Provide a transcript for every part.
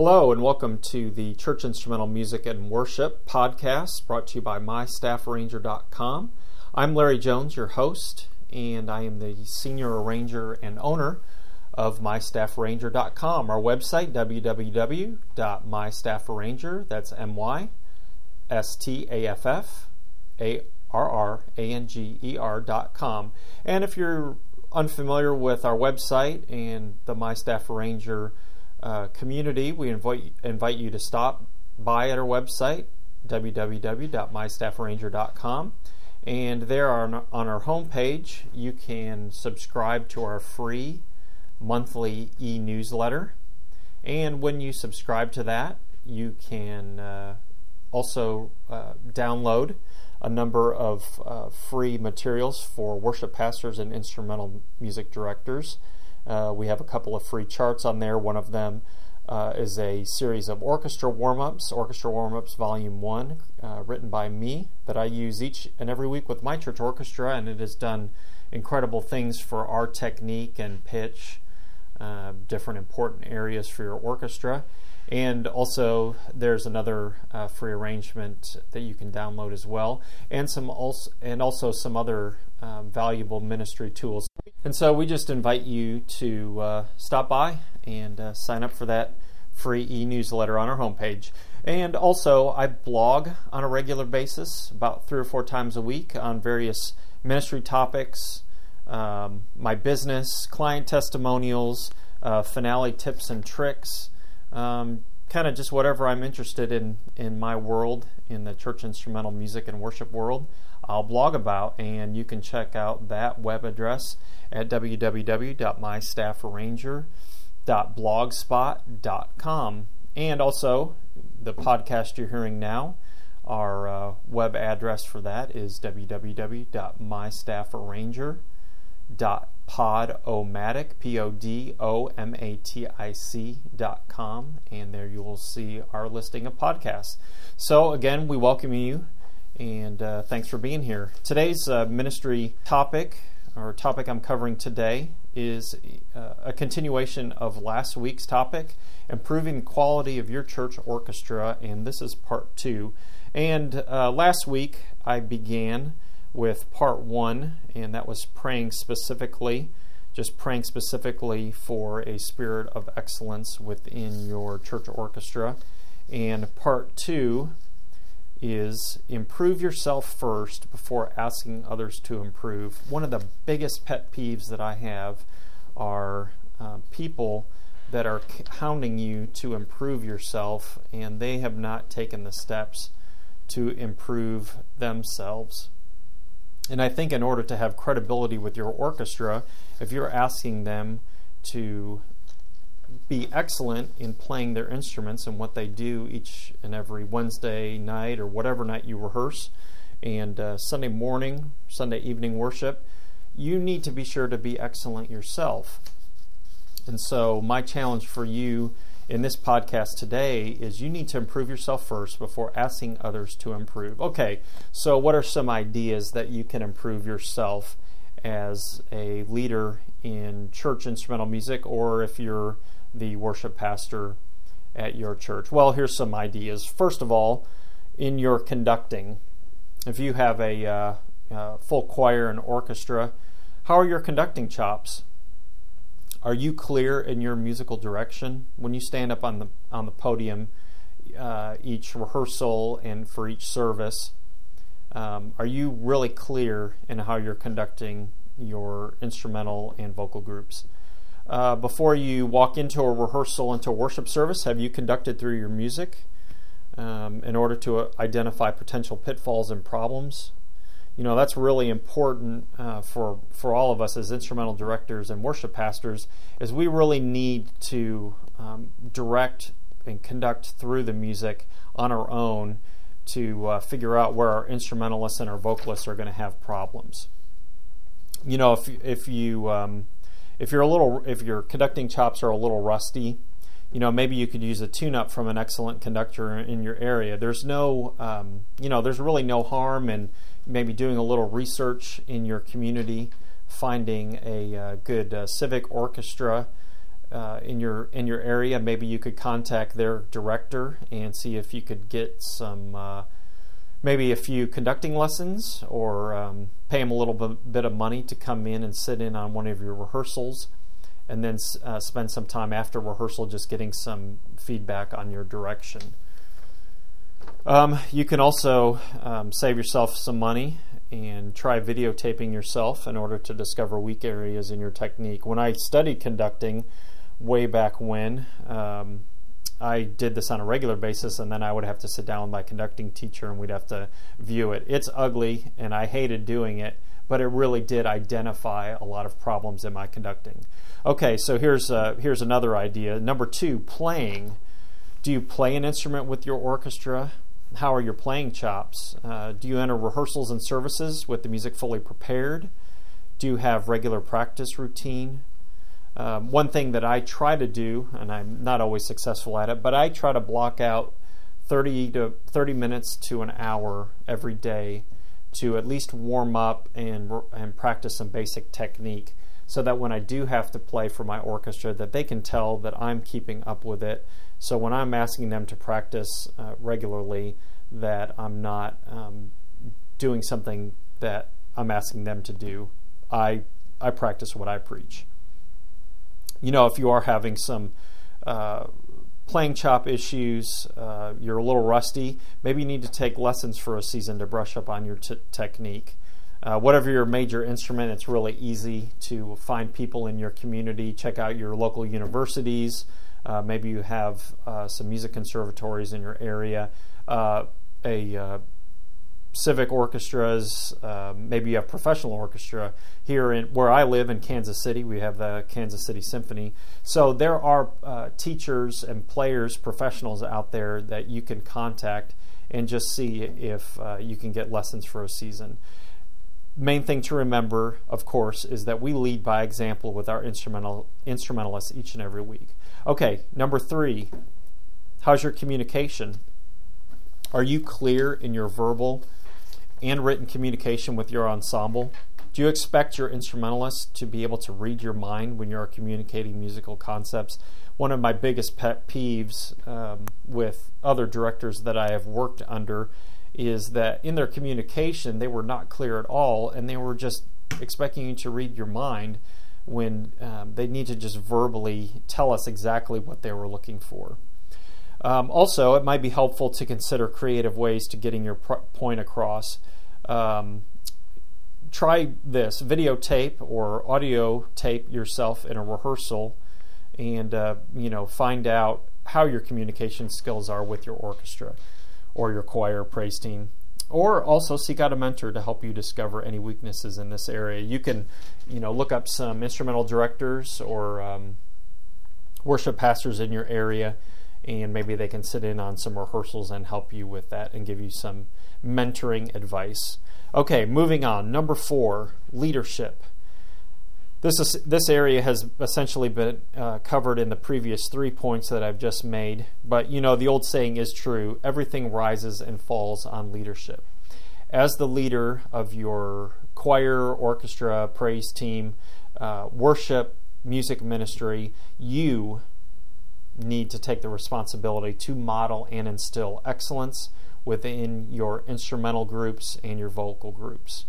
Hello and welcome to the Church Instrumental Music and Worship podcast brought to you by MyStaffArranger.com. I'm Larry Jones, your host, and I am the Senior Arranger and owner of MyStaffArranger.com, our website, www.MyStaffArranger, that's MyStaffArranger.com. And if you're unfamiliar with our website and the My Staff Arranger community, we invite you to stop by at our website, www.mystaffarranger.com, and there on our homepage you can subscribe to our free monthly e-newsletter, and when you subscribe to that you can also download a number of free materials for worship pastors and instrumental music directors. We have a couple of free charts on there. One of them is a series of Orchestra Warm-Ups Volume 1, written by me, that I use each and every week with my church orchestra, and it has done incredible things for our technique and pitch, different important areas for your orchestra. And also there's another free arrangement that you can download as well, and also some other valuable ministry tools. And so we just invite you to stop by and sign up for that free e-newsletter on our homepage. And also I blog on a regular basis, about 3 or 4 times a week, on various ministry topics, my business, client testimonials, finale tips and tricks, kind of just whatever I'm interested in my world, in the church instrumental music and worship world, I'll blog about, and you can check out that web address at www.mystafarranger.blogspot.com. And also, the podcast you're hearing now, our web address for that is www.mystaffarranger.podomatic, podomatic.com, and there you will see our listing of podcasts. So again, we welcome you, and thanks for being here. Today's ministry topic, or topic I'm covering today, is a continuation of last week's topic, improving the quality of your church orchestra, and this is part 2. And last week I began with part 1, and that was praying specifically for a spirit of excellence within your church orchestra. And part 2 is improve yourself first before asking others to improve. One of the biggest pet peeves that I have are people that are hounding you to improve yourself, and they have not taken the steps to improve themselves. And I think in order to have credibility with your orchestra, if you're asking them to be excellent in playing their instruments and what they do each and every Wednesday night or whatever night you rehearse, and Sunday morning, Sunday evening worship, you need to be sure to be excellent yourself. And so my challenge for you in this podcast today is you need to improve yourself first before asking others to improve. Okay, so what are some ideas that you can improve yourself as a leader in church instrumental music, or if you're the worship pastor at your church? Well, here's some ideas. First of all, in your conducting, if you have a full choir and orchestra, how are your conducting chops? Are you clear in your musical direction? When you stand up on the podium each rehearsal and for each service, are you really clear in how you're conducting your instrumental and vocal groups? Before you walk into a rehearsal, into a worship service, have you conducted through your music in order to identify potential pitfalls and problems? You know, that's really important for all of us as instrumental directors and worship pastors, is we really need to direct and conduct through the music on our own to figure out where our instrumentalists and our vocalists are going to have problems. You know, if your conducting chops are a little rusty, you know, maybe you could use a tune-up from an excellent conductor in your area. There's there's really no harm in maybe doing a little research in your community, finding a good civic orchestra in your area, maybe you could contact their director and see if you could get some, maybe a few conducting lessons, or pay them a little bit of money to come in and sit in on one of your rehearsals, and then spend some time after rehearsal just getting some feedback on your direction. You can also save yourself some money and try videotaping yourself in order to discover weak areas in your technique. When I studied conducting way back when, I did this on a regular basis, and then I would have to sit down with my conducting teacher and we'd have to view it. It's ugly and I hated doing it, but it really did identify a lot of problems in my conducting. Okay, so here's another idea. Number 2, playing. Do you play an instrument with your orchestra? How are your playing chops? Do you enter rehearsals and services with the music fully prepared? Do you have regular practice routine? One thing that I try to do, and I'm not always successful at it, but I try to block out 30 minutes to an hour every day to at least warm up and practice some basic technique, so that when I do have to play for my orchestra, that they can tell that I'm keeping up with it. So when I'm asking them to practice regularly, that I'm not doing something that I'm asking them to do. I practice what I preach. You know, if you are having some playing chop issues, you're a little rusty, maybe you need to take lessons for a season to brush up on your technique. Whatever your major instrument, it's really easy to find people in your community. Check out your local universities. Maybe you have some music conservatories in your area, civic orchestras. Maybe you have professional orchestra. Here where I live in Kansas City, we have the Kansas City Symphony. So there are teachers and players, professionals out there that you can contact and just see if you can get lessons for a season. Main thing to remember, of course, is that we lead by example with our instrumentalists each and every week. Okay, number 3, how's your communication? Are you clear in your verbal and written communication with your ensemble? Do you expect your instrumentalists to be able to read your mind when you're communicating musical concepts? One of my biggest pet peeves with other directors that I have worked under is that in their communication they were not clear at all, and they were just expecting you to read your mind when they need to just verbally tell us exactly what they were looking for. Also, it might be helpful to consider creative ways to getting your point across. Try this: videotape or audio tape yourself in a rehearsal, and find out how your communication skills are with your orchestra or your choir, praise team. Or also seek out a mentor to help you discover any weaknesses in this area. You can, look up some instrumental directors or worship pastors in your area, and maybe they can sit in on some rehearsals and help you with that and give you some mentoring advice. Okay, moving on. Number 4, leadership. This area has essentially been covered in the previous 3 points that I've just made, but the old saying is true: everything rises and falls on leadership. As the leader of your choir, orchestra, praise team, worship, music ministry, you need to take the responsibility to model and instill excellence within your instrumental groups and your vocal groups.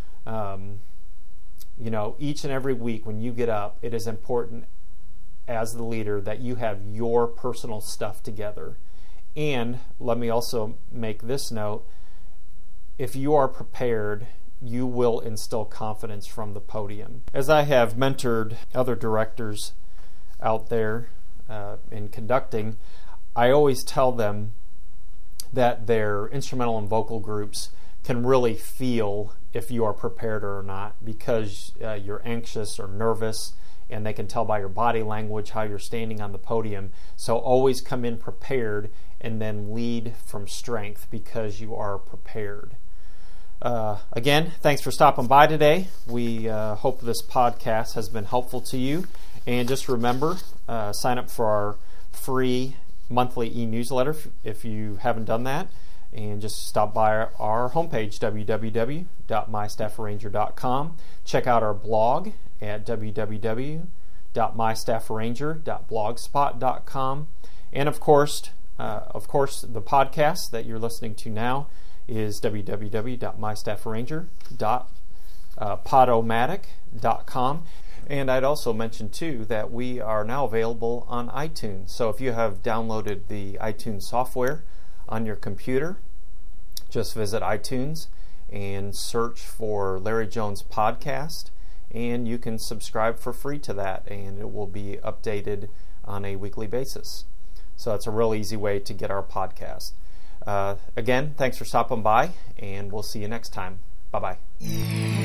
Each and every week when you get up, it is important as the leader that you have your personal stuff together. And let me also make this note: if you are prepared, you will instill confidence from the podium. As I have mentored other directors out there in conducting, I always tell them that their instrumental and vocal groups can really feel if you are prepared or not, because you're anxious or nervous, and they can tell by your body language how you're standing on the podium. So always come in prepared and then lead from strength because you are prepared. Again, thanks for stopping by today. We hope this podcast has been helpful to you. And just remember, sign up for our free monthly e-newsletter if you haven't done that. And just stop by our homepage, www.mystaffaranger.com. Check out our blog at www.mystaffaranger.com. www.mystaffranger.blogspot.com. And of course, the podcast that you're listening to now is www.mystaffranger.podomatic.com. And I'd also mention, too, that we are now available on iTunes. So if you have downloaded the iTunes software on your computer, just visit iTunes and search for Larry Jones Podcast, and you can subscribe for free to that, and it will be updated on a weekly basis. So that's a real easy way to get our podcast. Again, thanks for stopping by, and we'll see you next time. Bye-bye.